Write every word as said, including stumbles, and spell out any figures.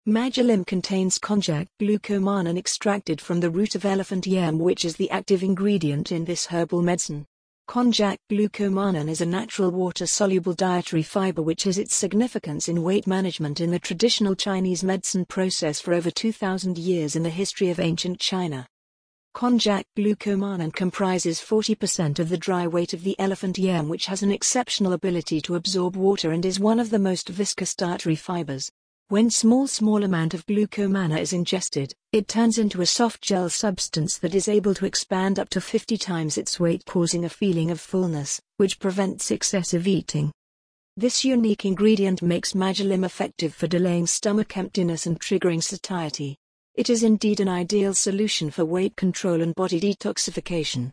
Majalim contains konjac glucomannan extracted from the root of elephant yam, which is the active ingredient in this herbal medicine. Konjac glucomannan is a natural water-soluble dietary fiber which has its significance in weight management in the traditional Chinese medicine process for over two thousand years in the history of ancient China. Konjac glucomannan comprises forty percent of the dry weight of the elephant yam, which has an exceptional ability to absorb water and is one of the most viscous dietary fibers. When small small amount of glucomannan is ingested, it turns into a soft gel substance that is able to expand up to fifty times its weight, causing a feeling of fullness, which prevents excessive eating. This unique ingredient makes Majalim effective for delaying stomach emptiness and triggering satiety. It is indeed an ideal solution for weight control and body detoxification.